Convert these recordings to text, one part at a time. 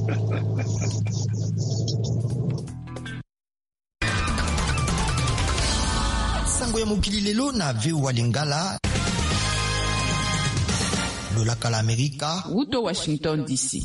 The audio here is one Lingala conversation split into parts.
Sango ya mokili lelo na VOA Lingala. Lolaka la Amerika. Wuto Washington DC.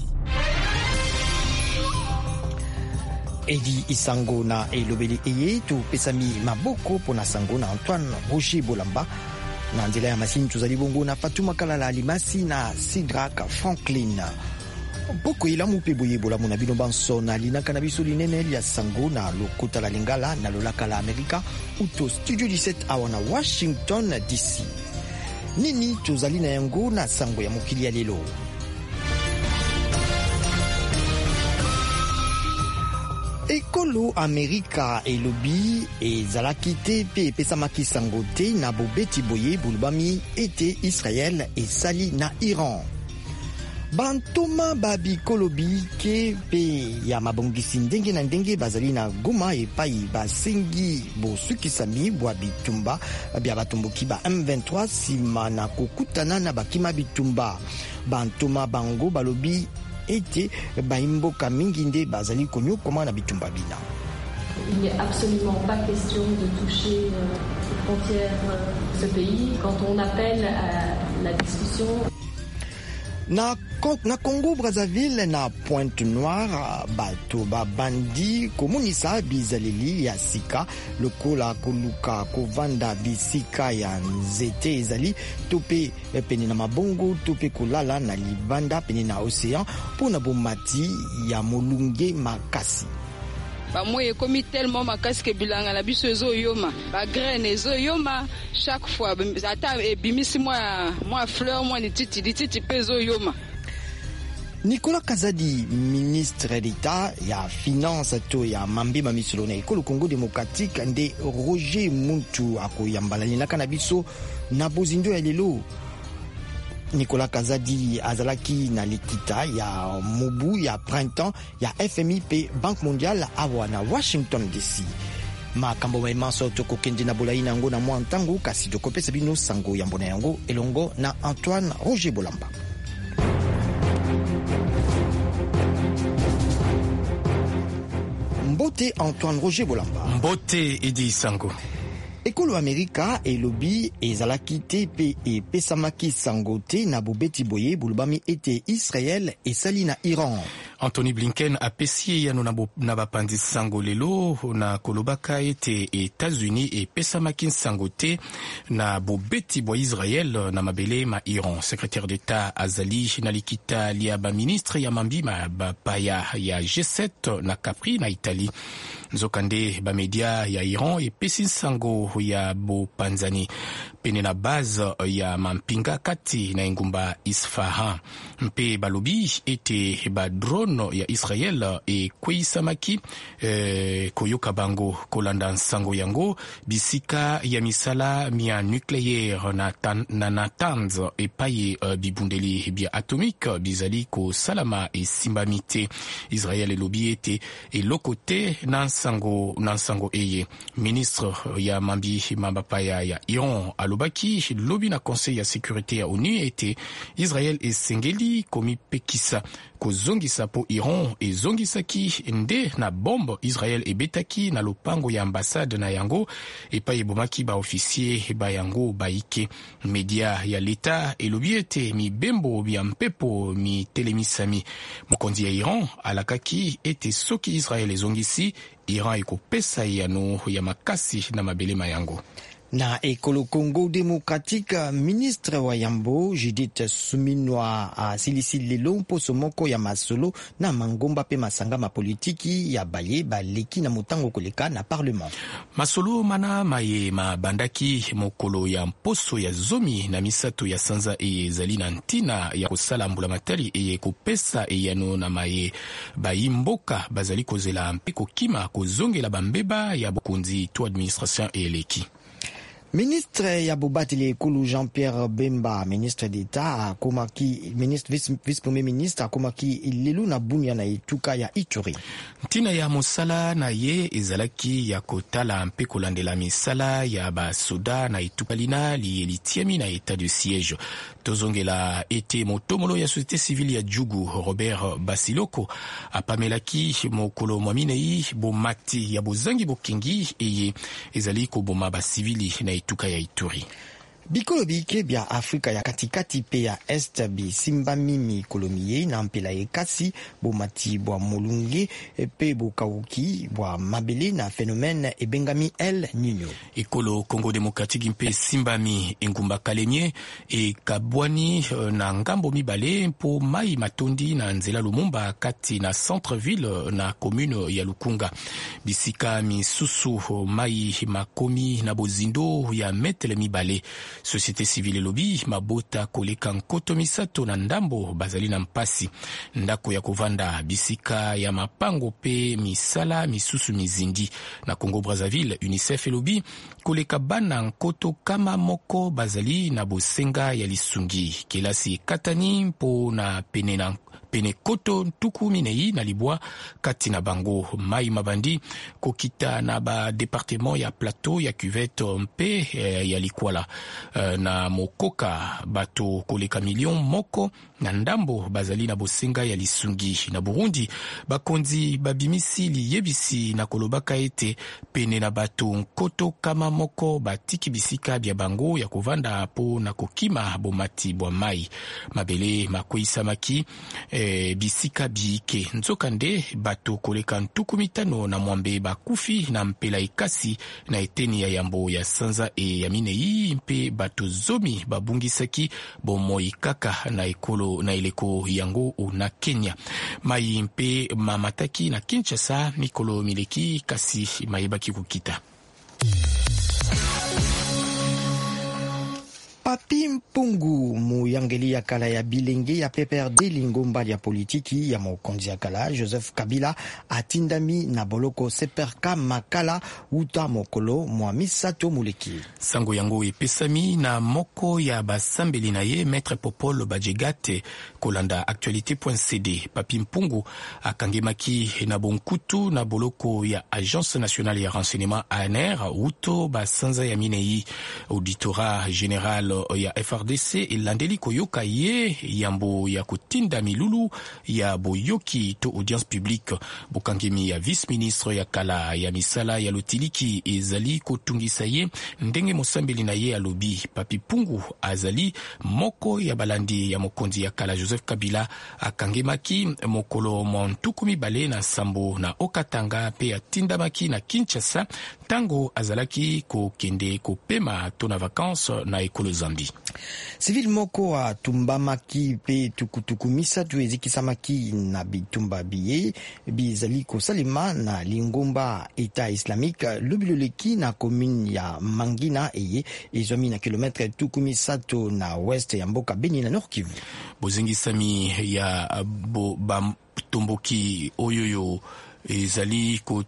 Edi Isango na elobeli eye tu pesami maboko pona sango na Antoine Roger Bolamba. Na nzela ya masini tuzali bongo na Fatuma Kalala Alimasi na Sidrak Franklin. Boko ila mupe boye bolamu na bino banso na linaka na biso linene ya sango na lokota la Lingala na lolaka la Amerika uto Studio 17 awa na Washington DC. Nini tuzali na yango na sango ya mokili ya lelo. Ekolo Amerika elobi ezalaki te pe epesamaki sango te na bobeti boye bulbami ete Israel esali na Iran. Bantoma babikolobi ke pe ya mabongisi ndenge na ndenge bazali na Goma epai basengi bosukisami bwa bitumba bya batomboki ba M23 sima na kokutana na bakima bitumba. Bantoma bango balobi ete baimboka mingi nde bazali konyokoma na bitumba bina. Il n'est absolument pas question de toucher les frontières de ce pays. Quand on appelle à la discussion... Na Congo Brazzaville na Pointe-Noire bato babandi komonisa bizaleli ya sika lokola koluka kovanda bisika ya nzete ezali tope pene na mabongo tope kolala na libanda pene na océan pona bomati ya molunge makasi. Moi ekomi tellement makasi ke bilanga na biso ezoyoma ba graine ezoyoma chaque fois ata ebimisi moi fleur moi lititi pe ezoyoma. Nicolas Kazadi, ministre d'État ya finance to ya mambema misolo na ekolo Congo démocratique nde Roger Muntu akoyambala linaka na biso na bozindo ya lelo. Nicolas Kazadi azalaki na likita ya mobu ya printemps ya FMI pe Banque mondiale awa na Washington DC. Makambo maimanso tokokende na bolai nango na mwa ntango kasi tokopesa bino sango ya mbona yango elongo na Antoine Roger Bolamba. Mbote Antoine Roger Bolamba. Mbote Edi Sango. Ekolo Amerika elobi ezalaki te pe epesamaki sango te na bobeti boye bulbami ete Israel esali na Iran. Anthony Blinken apesi yano na bapandi sango lelo na kolobaka ete États-Unis epesamaki sango te na bobeti bo Israel na mabele ma Iran. Secrétaire d'État azali na likita lia ba ministre ya mambi ma bapaya ya G7 na Capri na Italie. Nzokande ba media ya Iran epesi sango ya bo panzani pene na base ya mampinga kati na engumba Isfahan. Mpe balobi ete ba drone ya Israel ekweyisamaki koyoka bango kolanda sango yango bisika ya misala mia nucléaire na Natanz epaye bibundeli bia atomique bizali ko salama esimbamite. Israel elobi ete elokote na sango eye. Ministre ya mambi mambapaya ya Iran alobaki lobi na conseil ya sécurité ya ONU ete Israel esengeli komi pekisa kozongisa po Iran ezongisaki nde na bombe Israel ebetaki na lopango ya ambassade na yango epa ebomaki ba officier ba yango baike. Media ya leta elobi ete mibembo bya mpepo mi telemisami. Mokonzi ya Iran alakaki ete soki Israel ezongisi Iran ekopesa yano ya makasi na mabele mayango. Na ekolo Congo démocratique, ministre wa Yambo Judith Suminwa asilisi lelo mposo moko ya masolo na mangomba pe masanga ma politiki ya baye baleki na motango koleka na parlement. Masolo mana maye mabandaki mokolo ya mposo ya zomi na misato ya sanza ezali na ntina ya kosala mbula matari kopesa yano na maye bayimboka bazali kozela mpe kokima kozongela bambeba ya bokonzi to administration eleki. Ministre ya bobateli ekulu Jean-Pierre Bemba, ministre d'État akomaki vice-premier ministre akomaki lelo na bunia na etuka ya Ituri. Ntina ya mosala na ye ezalaki ya kotala mpe kolandela misala ya basoda na etuka lina litiemi na état de siège. Tozongela ete motomolo ya société civile ya Djugu Robert Basiloko apamelaki mokolo mwaminei bomati ya bozangi bokengi eye ezali koboma basivili na etuka ya Ituri. Bikolo bike bya Afrika ya katikati pe ya Est bisimbami mikolo miye na mpela ekasi bomati bwa molunge pe bokauki bwa mabele na phénomène ebengami El Niño. Ekolo Congo Démocratique mpe simbami engumba kalemie e kabwani na ngambo mibale mpo mai matondi na nzela Lumumba kati na centre-ville na commune ya Lukunga. Bisika misusu mai makomi na bozindo ya metele mibale. Société civile lobby mabota koleka nkoto misato na ndambo bazali na mpasi ndako ya kovanda bisika ya mapango pe misala misusu mizindi na Congo Brazzaville. UNICEF lobby koleka bana nkoto kama moko bazali na bosenga ya lisungi kelasi katani mpo na pene koto tuku minei na libwa kati na bango mai mabandi kokita na ba département ya plateau ya cuvette mpe ya likwala na mokoka bato koleka million moko na ndambo bazali na bosenga ya lisungi. Na Burundi bakonzi babimisi liyebisi na kolobaka ete pene na bato nkoto kama moko batiki bisika bya bango ya kovanda po na kokima bomati bwa mai mabele makoisamaki bisika biike nzokande bato koleka ntuku mitano na mwambe bakufi na mpela ikasi na eteni ya yambo ya sanza e ya minei mpe bato zomi babungisaki bomoi kaka na ekolo na eleko yango na Kenya. Mai mpe mamataki na Kinshasa mikolo mileki kasi mayebaki kukita. Papi Mpungu muyangeli ya kala ya bilenge ya PPRD lingomba ya politiki ya mokonzi ya kala Joseph Kabila atindami na boloko seperka makala uta mokolo mwa misato muleki. Sango yango epesami na moko ya basambeli na ye Maître Popol Bajegate kolanda actualité.cd. Papi Mpungu akangemaki na bonkutu na boloko ya Agence Nationale ya Renseignement ANR uto basanza ya minei auditorat général ya FRDC elandeli koyoka ye yambo ya kutinda milulu ya boyoki to audience publique. Bokangemi ya vice-ministre ya kala ya misala ya lotiliki ezali kotungisa ye ndenge mosambeli na ye alobi. Papi Mpungu azali moko ya balandi ya mokonzi ya kala Joseph Kabila akangemaki mokolo montuku mibale na sambo na Okatanga pe atindamaki na Kinshasa tango azalaki kokende kopema to na vacances na ekolo Zambi. Civil moko atumbamaki pe tukutuku misatu ezikisamaki na bitumba biye bizali kosalema na lingomba État islamique lubiloleki na commune ya Mangina eye ezomi na kilometre tuku misatu na west ya mboka Beni na Nord Kivu. Bozingisami ya batomboki oyoyo ezali ko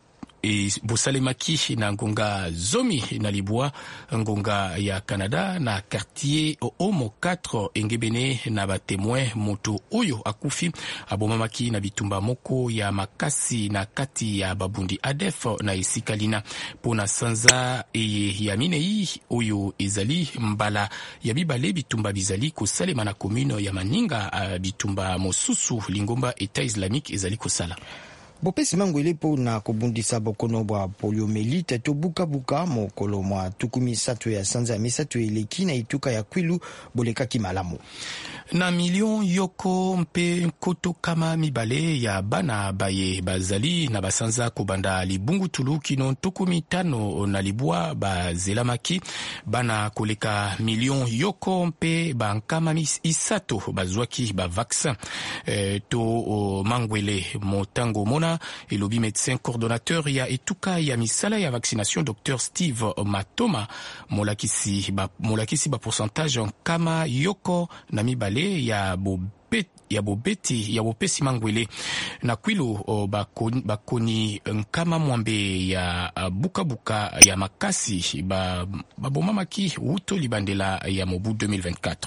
bosalemaki na ngonga zomi na libwa ngonga ya Canada na quartier Omo 4 engebene na batemoin moto oyo akufi abomamaki na bitumba moko ya makasi na kati ya babundi ADF na esikalina pona sanza eye ya minei oyo ezali mbala ya bibale bitumba bizali kosalema na commune ya Maninga bitumba mosusu lingomba État islamique ezali kosala. Bopesi mango ilepo na kobundisa bokono bwa poliomelite to buka mokolo mwa tuku misato ya sanza ya misato eleki na ituka ya Kwilu bolekaki malamu. Na million yoko mpe nkoto kama mibale ya bana baye bazali na basanza kobanda libungu tulu kino tuku mitano na libwa bazelamaki bana koleka million yoko mpe bankama isato bazwaki ba vaccin to mangwele motango mona kuna elobi médecin coordonnateur ya etuka ya misala ya vaccination Dr Steve Matoma molakisi ba pourcentage nkama yoko na mibale ya bopesi mangwele na kwilu bakoni nkama mwambe ya bukabuka ya makasi babomamaki wuto libandela ya mobu 2024.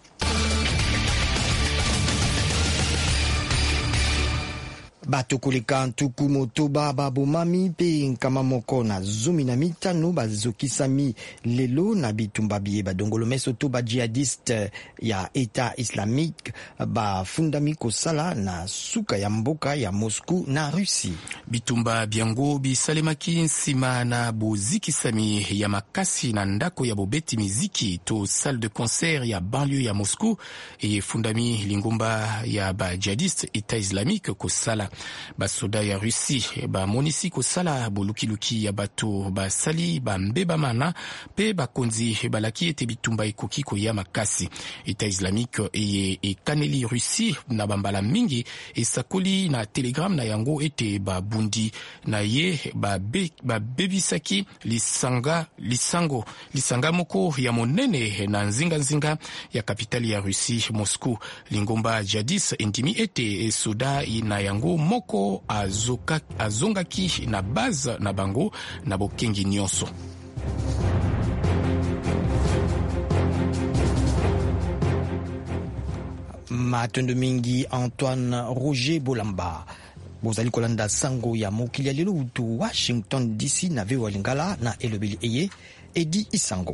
Bato koleka ntuku motoba babomami mpe nkama moko na 15 bazokisami lelo na bitumba biye badongolo meso to ba jihadiste ya État islamique bafundami kosala na suka ya mboka ya Moscou na Russie. Bitumba biango bisalemaki nsima na bozikisami ya makasi na ndako ya bobeti miziki to salle de concert ya banlieue ya Moscou fundami lingomba ya ba jihadiste État islamique kosala. Basoda ya Russie bamonisi kosala bolukiluki ya bato basali bambeba mana pe bakonzi balaki ete bitumba ekoki koya makasi. État islamique ekaneli Russie na bambala mingi esakoli na telegram na yango ete babundi na ye babebisaki lisanga moko ya monene na nzinga ya kapitali ya Russie Moscou. Lingomba jadis intimi ete soda na yango moko azongaki na base na bango na bokengi nyonso. Matondo mingi Antoine Roger Bolamba bozali kolanda sango ya mokili ya lelo utu Washington DC na vewa lingala na elobeli eye Edi Isango.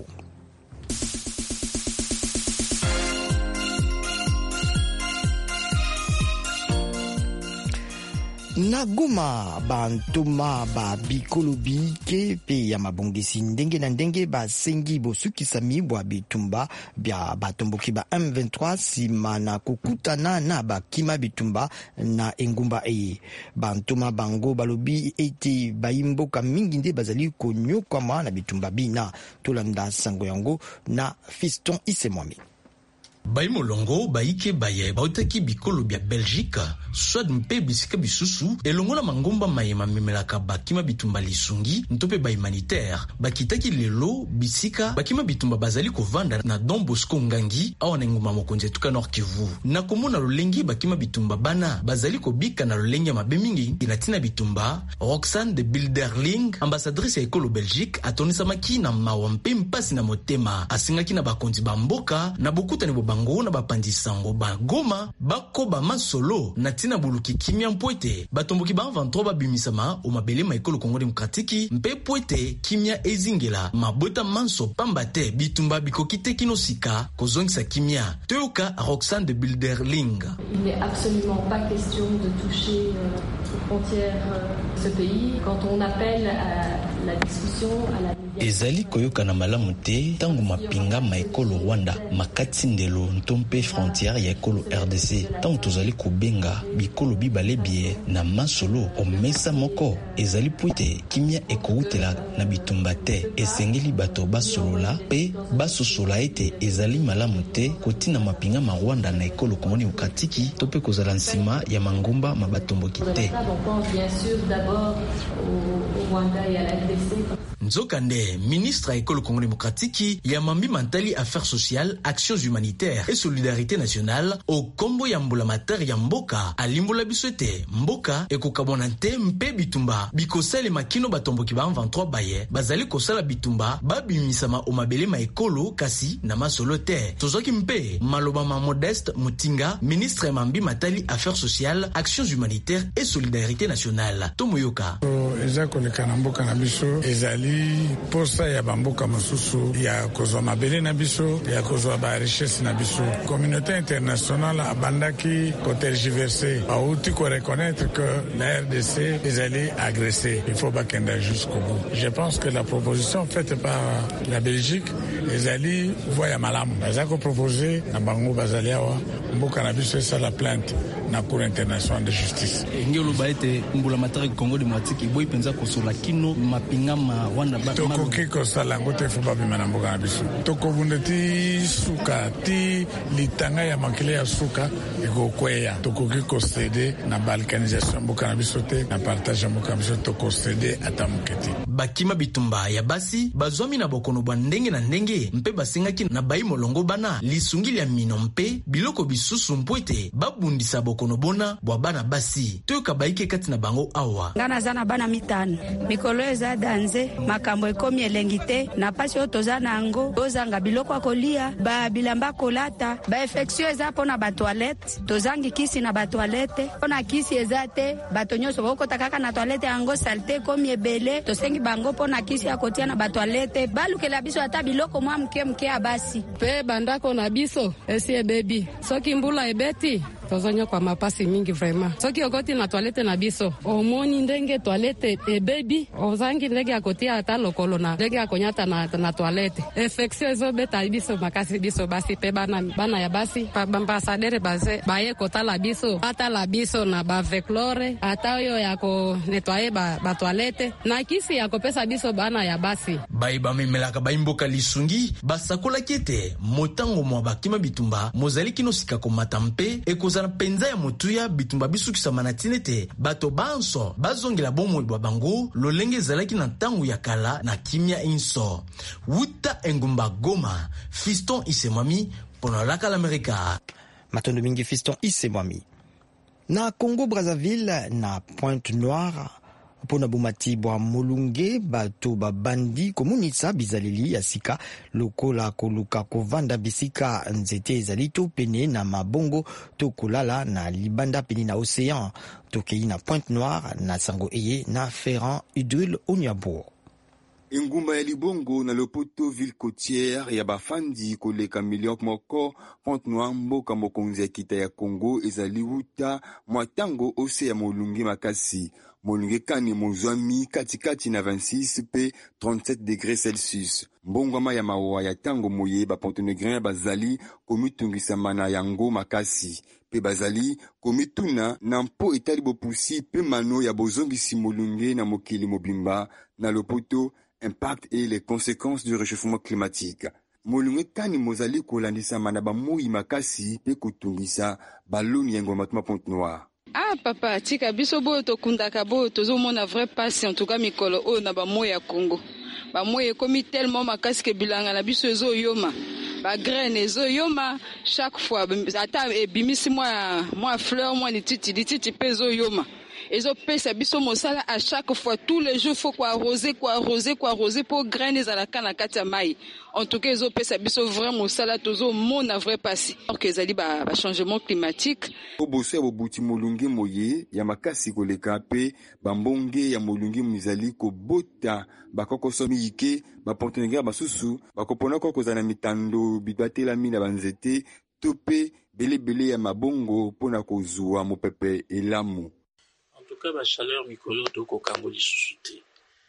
Na Goma bantoma ba bikolobi ke pe ya mabongisi ndenge na ndenge basengi bosukisami bwa bitumba bya batomboki ba M23 sima na kokutana na bakima bitumba na engumba eye. Bantoma bango balobi ete bayimboka mingi nde bazali konyokama na bitumba bina. Tolanda sango yango na Fiston Isemwami. Baimolongo baike baye bautaki bikolo bya Belgique soit mpe bisika bisusu elongola mangomba mayema memelaka bakima bitumba lisungi ntope ba humanitaire bakitaki lelo bisika bakima bitumba bazali kovanda na Don Bosco Ngangi awa na ngoma mokonze tuka Nord Kivu na komona lolengi bakima bitumba bana bazali kobika na lolengi mabe mingi inatina bitumba. Roxane de Bilderling ambassadrice ya ekolo Belgique atonisa maki na mawampe mpasi na motema asingaki na bakonzi bamboka na bokuta ni bango na bapandisango ba Goma bakoba masolo na tina buluki kimia mpoete batomboki ba 23 babimisama o mabele maikolo Kongo Demokratiki mpe poete kimia ezingela mabota manso pambate bitumba bikokite kinosika kozongisa kimia. Toyoka Roxane de Bilderling. Il n'est absolument pas question de toucher aux frontières de ce pays quand on appelle à la discussion à la ezali koyoka na malamu te tangu mapinga maekolo Rwanda makati ndelo ntompe frontière ya ekolo RDC tangu tozali kobenga bikolo bibalebie na masolo omesa moko ezali puite kimia ekoutela na bitumba te esengeli bato basolola pe basosola ete ezali malamu te kotina mapinga ma Rwanda na ekolo Kongo Demokratiki tope kozala nsima ya mangomba mabatomboki te. On pense bien sûr d'abord au Rwanda et à la RDC. Nzokande, ministre à École Congo Démocratique, Yamambi Mantali Affaires sociales, actions humanitaires et solidarité nationale au Kombo Yambola Mater Yamboka, à Limbola Biswete, Mboka, et Kokabonante Mpe Bitumba, Bikosele Makino Batomboki ba 23 baye, Bazali Kosala Bitumba, Babi Misama Omabele Ma Ekolo, Kasi, Nama Solote, Tozoki Mpe, Malobama Modeste Mutinga, ministre Yamambi Matali Affaires sociales, actions humanitaires et solidarité nationale. Tomoyoka. Posa ya bamboka mosusu ya kozwa mabele na biso ya kozwa ba richesse na biso communauté internationale abandaki kotergiverser auti ko reconnaître que la RDC est allée agresser. Il faut bakenda jusqu'au bout. Je pense que la proposition faite par la Belgique les alliés voient malamu bazako proposer na bango bazaliawa mboka na biso esala plainte na cour internationale de justice. Ngelo baete mbula matari Congo démocratique boy penza kosola kino mapinga ma Rwanda ba tokoki kosala ngo te fo babima na mboka na biso tokobunda ti suka ti litanga ya makile ya suka ekokweya tokoki kosede na balkanisation mboka na biso te na partage ya mboka na biso tokosede ata moketi bakima bitumba ya basi bazwami na bokono bwa ndenge na ndenge mpe basengaki na bayi molongo bana lisungili ya mino mpe biloko bisusu mpwete babundisa bokono bona bwa bana basi toyoka bayike kati na bango awa ngana zana bana mitano mikolo eza danze makambo ekomi elengi te na pasi oyo toza na yango tozanga biloko ya kolia bilamba kolata bainfektio eza mpona batoilette tozangi kisi na batoilette mpona kisi eza te bato nyonso bakokota kaka na toilette yango salte ekomi ebele tosengi bango mpona kisi ya kotia na batoilette balukela biso ata biloko mwa mke ya basi mpe bandako na biso esi ebebi soki mbula ebeti tozonyo kwa mapasi mingi vraiment soki okoti na toilette na biso omoni ndenge toilette ebebi ozangi ndenge ya kotia ata lokolo na ndenge ya konyata na toilette infection ezobeta biso makasi biso basi pe bana ya basi bambasadere baze baye kotala biso atala biso na baveclore ata oyo ya ko nettoyer ba toilette na kisi ya kopesa biso bana ya basi bayi bamemelaka bayimboka lisungi basakola kete motango mwa bakima bitumba mozali kino sika komata mpe ekozala penza ya motuya bitumba bisukisa manatine te bato banso bazongela bomoi bwa bango lolenge ezalaki na ntango ya kala na kimia inso wuta engumba Goma Fiston Isemwami pona laka l'Amerika matondo mingi Fiston Isemwami na Congo Brazzaville na Pointe-Noire mpona bomati bwa molunge bato babandi komonisa bizaleli ya sika lokola koluka kovanda bisika nzete ezali to pene na mabongo to kolala na libanda pene na océan tokei na Pointe-Noire na sango eye na Ferrand Udrul Onyabo. Ingumba ya libongo na lopoto ville côtière ya bafandi koleka million moko Pointe-Noire mboka mokonzi ya kita ya Congo ezali wuta mwatango ose ya molunge makasi molunge kani mozwami katikati na 26 pe 37 degrés Celsius mbongwama ya mawa ya tango moye bapontenegrin bazali komitungisa na yango makasi pe bazali komituna na mpo etali bopusi pe mano ya bozongisi molunge na mokili mobimba na lopoto impact et les conséquences du réchauffement climatique. Molunge kani mozali kolandisa na bamoi makasi pe kotungisa baloni ya ngoma tuma Pointe-Noire. Ah papa, tika biso boyo tokundaka boyo tozomona vrai passe en tout cas mikolo oyo na bamoi ya Congo. Bamoi ekomi tellement makasi ke bilanga na biso ezoyoma. Ba graine ezoyoma chaque fois ata ebimisi mwa fleur mwa lititi pe ezoyoma. Ezopesa biso mosala à chaque fois tous les jours faut arroser pour graines ezalaka na kati ya mai. En tout cas ezopesa biso vraiment mosala tozo mona vrai passer. Alors que ezali ba changement climatique. Oboso ya bobuti molunge moye ya makasi koleka pe bambonge ya molunge mizali kobota bakokoso miyike bapontenega basusu bakopona kokozana mitando bibatelami na banzete tope belebele ya mabongo pona kozwa mopepe elamu. En tout cas, la chaleur mikolo toko kango lisusu te.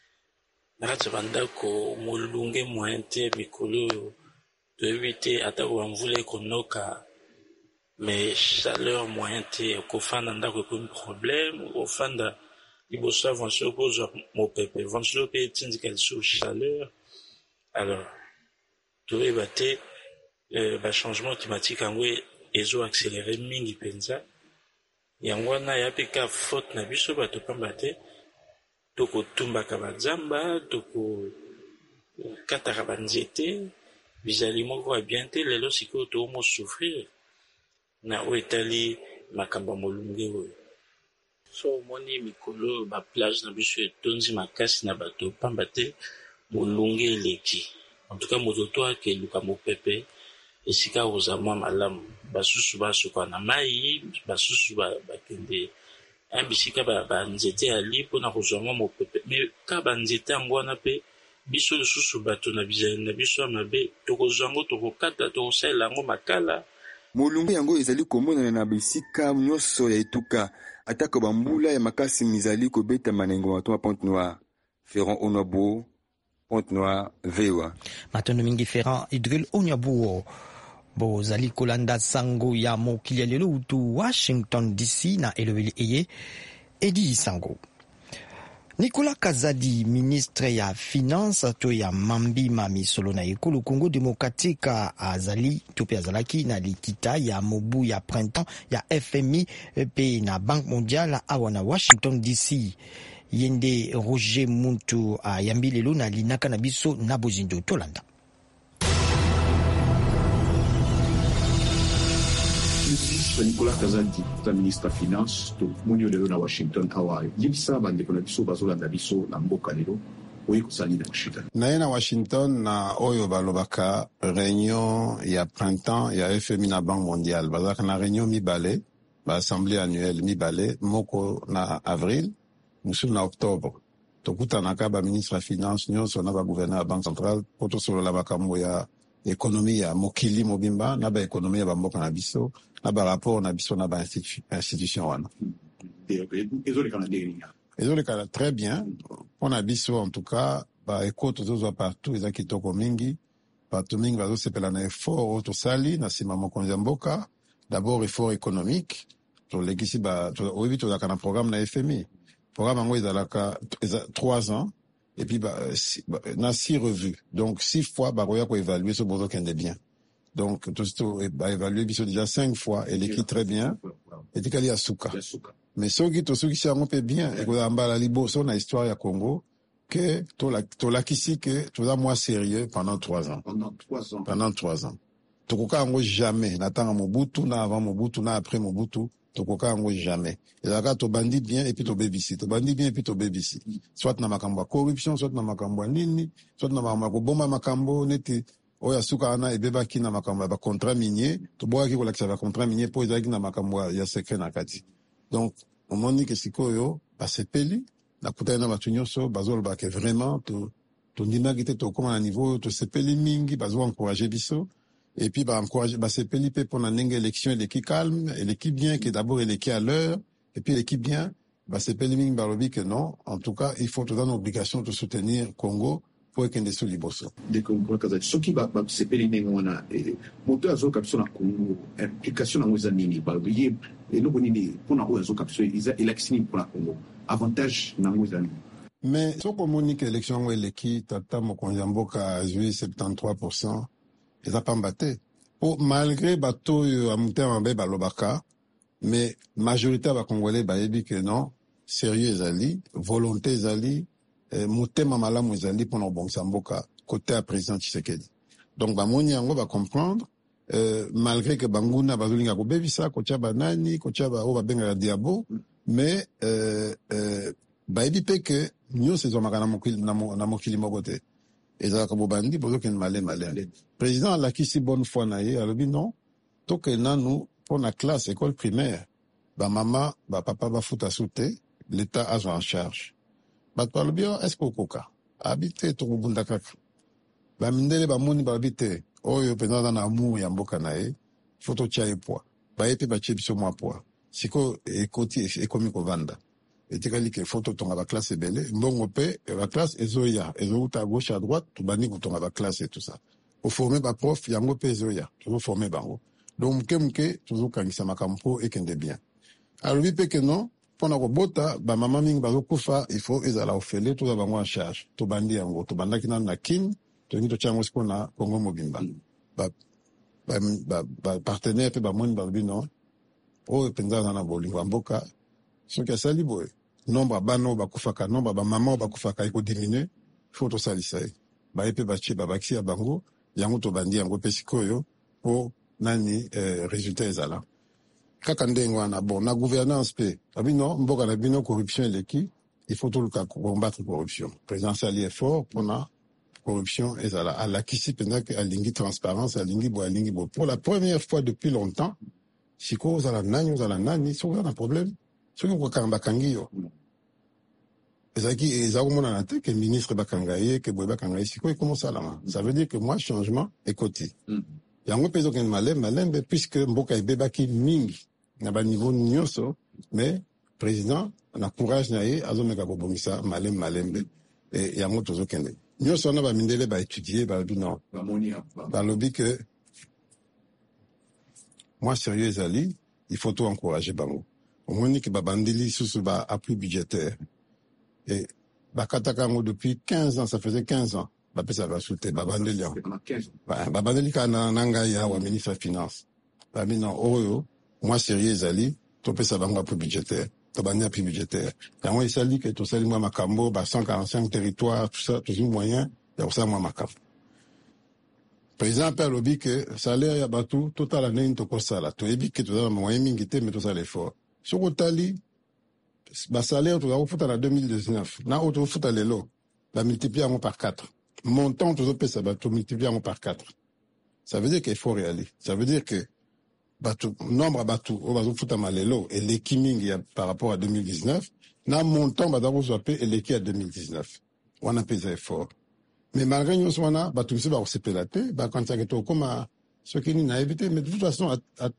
Nakati bandako molunge mointe mikolo toyebi te ata wamvula ekonoka mais chaleur mointe kofanda ndako ekomi problème ofanda liboso avancer kozwa mopepe avancer pe etindika lisusu chaleur alors toyeba te ba changement climatique yango ezo accélérer mingi penza yango wana ya pe ka faute na biso bato pamba te toko tumbaka bazamba toko kataka banzete bizali moko ya bien te lelo sikoyo tomo souffrir na oyo etali makambo molunge oyo so omoni mikolo ba plage na biso etonzi makasi na bato pamba te molunge eleki en tout cas moto to akeluka mopepe esika ozamwa malamu basusu basuka na mai basusu bakende bisika banzete ali mpona kozwanga mopepe me ka banzete yango wana mpe biso lisusu bato na bizali na biso ya mabe tokozwango tokokata tokosalela yango makala molunge yango ezali komonana na bisika nyonso ya etuka atako bambula ya makasi mizali kobetama na ngoma to Pointe-Noire. Ferrand Onyabo, Pointe-Noire, VOA. Matondo mingi Ferrand Udrul Onyabo. bozali kolanda sango ya mokili ya lelo utu Washington DC na elobeli eye Edi Sango. Nicolas Kazadi, ministre ya finance to ya mambima misolo na ekolo Congo Démocratique azali tope azalaki na likita ya mobu ya printemps ya FMI pe na Banque mondiale awa na Washington DC. Yende Roger Muntu ayambi lelo na linaka na biso na bozindo tolanda. Nicolas Kazadi, ministre de Finance, to munyo lelo na Washington Hawaii. Yibisa bandeko na biso bazolanda biso na mboka lelo. Oyi kusali na Washington. Na Washington na oyo balobaka réunion ya printemps ya FMI na Banque mondiale. Bazaka na réunion mibale, ba assemblée annuelle mibale, moko na avril, musu na octobre. Tokutanaka ba ministre de Finance nyonso na ba gouverneur ya Banque centrale poto solo la bakambo ya économie ya mokili mobimba na ba économie ya bamboka na biso na ba rapport na biso na ba institution wana. Ezolekana très bien. On a biso en tout cas ba écoute zozo partout eza kitoko mingi partout mingi bazo sepela na effort tosali na sima mokonzi mboka. D'abord effort économique to lekisi ba to obi to zakana programme na FMI. Programme ngo ezalaka 3 ans. Et puis, na 6 revues. Donc, 6 fois, baroya ko évaluer ce bozo kende bien. Donc, tout évaluer biso déjà 5 fois, et l'équipe très bien. Et tikali asuka. Mais soki si on peut bien, et ko ambala liboso na histoire ya Congo, que to la kisi que to da moins sérieux pendant 3 ans. Pendant 3 ans. Tokoka ngo jamais, natanga Mobutu, na avant Mobutu, na après Mobutu. Tokoka ngo jamais. Et là to bandi bien et puis to BBC. To bandi bien et puis to BBC. Soit na makambo corruption, soit na makambo nini, soit na makambo bomba makambo neti oya suka ana ebeba ki na makambo ba contrat minier, to boka ki ko la ba contrat minier po ezaki na makambo ya secret na kati. Donc on moni que sikoyo ba sepeli na kutana na batunyoso bazol ba que vraiment to ndimagite to koma na niveau to sepeli mingi bazo encourager biso. Et puis, encourager, c'est Pelipe pour une élection, l'équipe calme, et l'équipe bien, qui d'abord est l'équipe à l'heure, et puis l'équipe bien, c'est Pelipe Barobi que non. En tout cas, il faut tout dans l'obligation de soutenir Congo pour qu'il y ait des sous-liboso. Dès qu'on voit que ce qui va, c'est Pelipe, on a, monter à zo capsule à Congo, implication à Mozambique, Barobi, et nous, pour la zo capsule, il a expliqué pour la Congo. Avantage, na Mozambique. Mais, ce qu'on monique l'élection, l'équipe, tata, Mokonjamboka, a joué 73%. Ils n'ont pas battu. Malgré bateau à Moutem balobaka, mais majorité va Congolais baébi que non, sérieux ezali, volonté ezali, Moutem malamu ezali pour nos bons samboka côté à président Tshisekedi. Donc bamoni yango va comprendre, malgré que banguna bazolinga ko bebisa ko tia banani, ko tia ba o ba benga diabo, mais baébi pe que nous saison makana na mokili mokote. Et ça, comme bandi, bozo ken malé. Président, la qui si bonne foi naïe, alors dit non, tout que nous, pour la classe, école primaire, ba maman, ba papa, ba fout à sauter, l'État a en charge. Ba parle bien, est-ce qu'on coca? Habiter, tout le monde ba mindele, ba mouni, ba habiter. Oh, yo, pendant dans l'amour, yamboka naïe, photo tia et poids. Ba epe, ba tchep, so moi poids. Siko, ekoti, ekomi ko vanda. Et tu as dit que photo ton la classe est belle, bon opé, la classe est zoya, et à gauche à droite, tout bani pour ton la classe et tout ça. Au former ba prof, yango pe zoya, toujours former bango. Donc mke toujours quand ça makampo et kende bien. Alors lui pe que non, pour na robota, ba maman ming ba kufa, il faut ezala ofele tout bango en charge. To bandi yango, to banda kina na kin, to ni to chango skona Congo mobimba. Ba partenaire pe ba mon ba bino. Oh penza na bolingo mboka. Ce qui a sali boy. Nombre bano bakufaka, nombre ba maman bakufaka iko diminuer. Faut to sali sai. Ba epe bachi ba baksi ya bango, yango to bandi yango pesikoyo po nani résultat ezala. Kaka ndengo na bon na gouvernance pe. Abino mboka na bino corruption l'équipe, il faut tout le cas combattre corruption. Président sali est fort pour na corruption ezala. À la kisi pendant que alingi transparence, alingi bo. Pour la première fois depuis longtemps, siko ozala nani, so on a un problème. Ce qui est Kambakangio. Ezaki que ministre Bakangaye, que Boy Bakangaye, c'est comment ça là? Ça veut dire que moi, changement est côté. Yango peso ken malem, puisque Mboka et Bebaki mingi, n'a pas niveau nyoso, mais président, na courage nae, azomeka kobomisa, malem, et yango tozo kende. Nyoso na ba mindele ba étudier, ba non. Ba lobby que, moi sérieux ezali, il faut tout encourager bango. Au moins que babandeli sous appui budgétaire. Et bakataka ngo depuis 15 ans, ça faisait 15 ans. Bapesa basute babandeli. Babandeli kana nanga ya wa ministre des Finances. Babina oyo, moi sérieux ezali, to pesa bango appui budgétaire. To bandi appui budgétaire. Yango ezali que to sali moi makambo ba 145 territoires, tout ça, toujours moyen, ya ça moi makambo. Président Père lobi que salaire ya batu total année to kosala. To ebi que to za moyen mingi te mais to ça l'effort. Soko tali ba salaire to za futa na 2019. Na auto futa lelo, ba multiplier en par 4. Montant to pesa ba to multiplier en par 4. Ça veut dire qu'il faut réaliser. Ça veut dire que batu nombre batu o ba futa malelo et l'équiming par rapport à 2019, na montant ba dabo so et l'équi à 2019. On a pesé effort. Mais malgré nous, on a tout ça, on s'est pélaté, quand ça est comme ce qui n'a évité, mais de toute façon,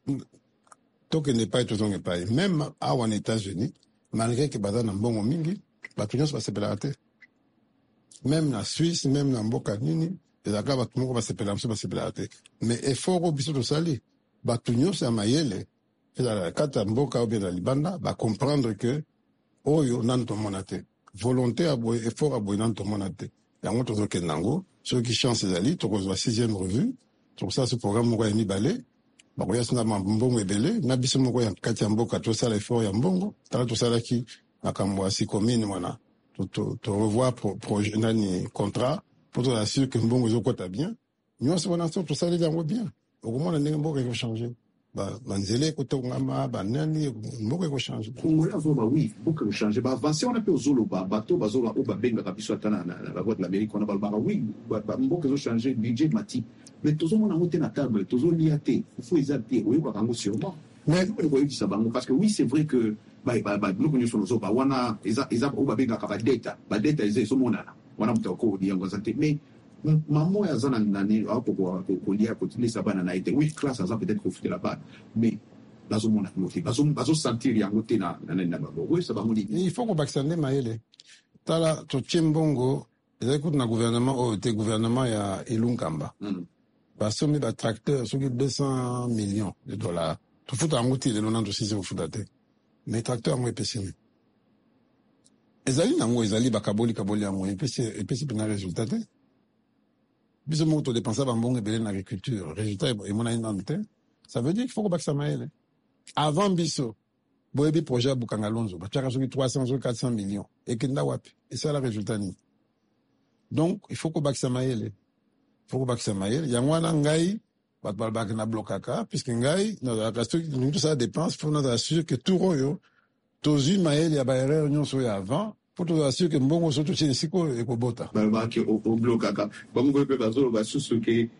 tant que n'est pas toujours n'est pas. Même aux États-Unis, malgré que Badan a un bon mingi, tout le monde va se pélater. Même en Suisse, même en Bocanini, les accords tout le monde va se pélater. Mais effort au biseau de Sali, tout le monde c'est à Mayele, et dans la carte en Boca ou bien dans Libanda, va comprendre que, oh, yo, nan to monate. Volonté à boire, effort à boire, nan to monate. Yango tozo kenango, ceux qui chantent ces alliés, tu reçois 6e revue, tout ça, ce programme mouroya ni balé, baroya sina mbongo ebele, nabiso mouroya kati mboka, tout ça l'effort ya mbongo, tala tout ça là qui, nakamwa si commune, voilà, tu revois projet, nani, contrat, pour te assurer que mbongo zo kota bien, nous, c'est bon, tout ça, les yango bien. Au moins, on a mbongo qui va changer. Banzele kotongama banani mboko eko changer Congolais avoba oui mboko eko changer ba avancer on appelle zolo bato bazola o babenga kabiso atana na la voix de l'Amérique on a balbara oui mboko eko changer budget mati mais tozo mona monter na table tozo liaté il faut exalter oui kwa kango sûrement mais on voit ça bango parce que oui c'est vrai que mboko nyo sono zo ba wana eza o babenga ka ba data eza mona wana mtoko di yango zante mais maman ya zana nani hapo kwa lia continuer ça bana na été oui classe ça peut-être profiter là-bas mais bazo mona motivé bazo sentir yango te na babo oui ça va moni il faut qu'on vacciner maele tala to chimbongo écoute na gouvernement te gouvernement ya Ilunkamba parce que ba tracteur sur 200 millions de dollars tout fout en outil le non aussi au foutate mais tracteur mo epesini ezali nango ezali bakaboli ya mo epesi pena résultat te biso moto dépenser bambongo ebele na agriculture résultat et mon inante ça veut dire qu'il faut que ça maele avant biso boyebi projet bukangalonzo bachaka soki 300 ou 400 millions et kenda wapi et ça le résultat ni donc il faut que ça maele yangwana ngai batbalbaka na blokaka puisque ngai na reste tout ça dépense pour nous assurer que tout royo tozi maele ya ba erreur nyonso ya avant pour te assurer que mbongo soto chez siko e ko bota ba ki o blokaka ba ngo pe bazolo ba susu ke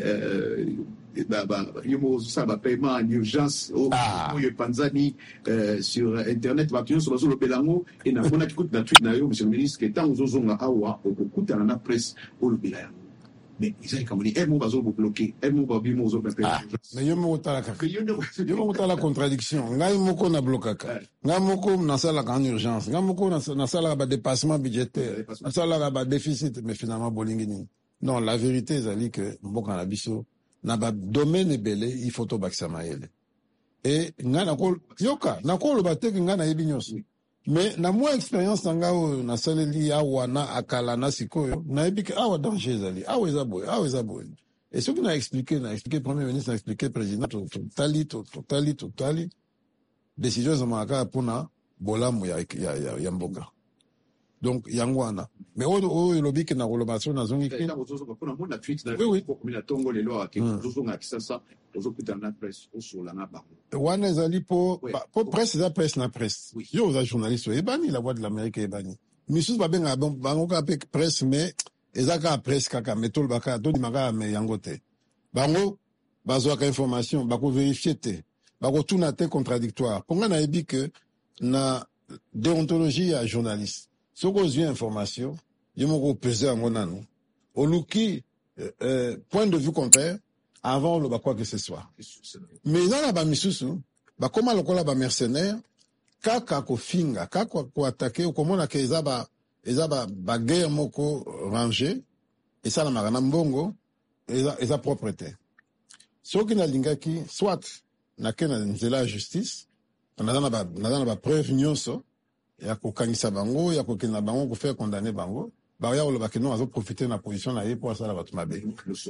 yomo ça ba paiement en urgence au Panzani sur internet ba kiyo so bazolo belango et na kona kikuta na tweet na yo monsieur le ministre que tant ozozonga awa okuta na presse au belango mais ils comme dit mo bazolo bloquer mo ba bimo zo pe mais yo mo tala contradiction ngai moko na blokaka ngai moko na sala en urgence ngai moko na sala ba dépassement budgétaire na sala ba déficit mais finalement bolingini non la vérité est que mboka na biso na ba domaine belé il faut to bakisa maele et ngai na ko yoka na ko lo bateke ngai na yebinyos mais na moi expérience nanga o na saleli awa na akala na sikoyo na ebike awa danger zali awa ezaboy et ce qui n'a expliqué premier ministre n'a expliqué président totali décision za maka pona bolamu ya mboka donc yangwana mais o lobike na relation na zongi ki pona mona tweet na ko mina tongo le loa ke zozonga kisasa tozokuta na presse osola na bango wana ezali po presse za presse na presse yo za journaliste ebani la voix de l'Amérique ebani misus babenga bango ka pe presse mais ezaka presse kaka metol baka to dimaka me yangote bango bazo ka information bako vérifier te bako tuna te contradictoire ponga na ebi que na déontologie ya journaliste soko zwi information yemoko peser en nanu oluki point de vue contraire avant le quoi que ce soit mais dans la ba misusu ba koma lokola ba mercenaire kaka ko finga kaka ko attaquer ko mona ke ezaba ba guerre moko rangé et ça la marana mbongo eza propreté soki na lingaki soit na ke na nzela ya justice naza na ba preuve nyonso ya kokangisa bango ya kokenda bango ko faire condamner bango ba ya lo bakeno azo profiter na position na ye pour asala batu mabe.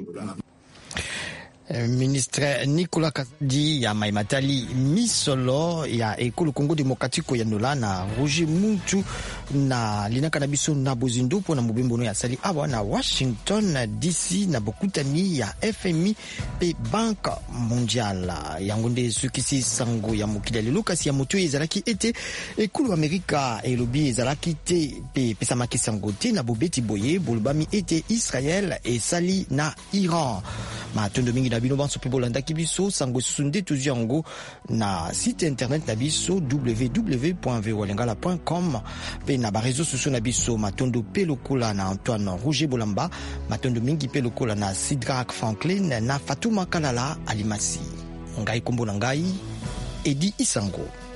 Ministre Nicolas Kazadi ya Maimatali misolo ya ekolo Congo Demokratiko ya nola na Roger Muntu na linaka na biso na bozindo po na mobimbono ya sali awa na Washington DC na bokutani ya FMI pe Banque Mondiale yango nde sukisi sango ya mokili lelo kasi ya moto ezalaki ete ekolo Amerika elobi ezalaki te pe pesamaki sango te na bobeti boye bolbami ete Israel esali na Iran matondo mingi na bino banso pe bolanda kibiso sango sunde tuzu yango na site internet na biso www.volengala.com pe na ba réseaux sociaux na biso matondo pe lokola na Antoine Roger Bolamba matondo mingi pe lokola na Sidrak Franklin na Fatuma Kalala Alimasi ngai kombo na ngai Edi Isango.